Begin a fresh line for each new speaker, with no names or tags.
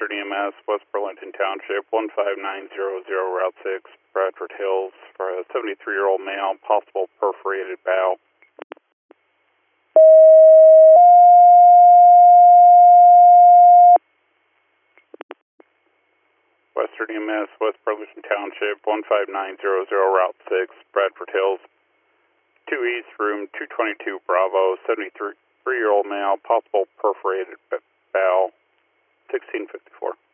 Western EMS, West Burlington Township, 15900, Route 6, Bradford Hills, for a 73-year-old male, possible perforated bowel. Western EMS, West Burlington Township, 15900, Route 6, Bradford Hills, 2 East, room 222, Bravo, 73-year-old male, possible perforated bowel, 1654.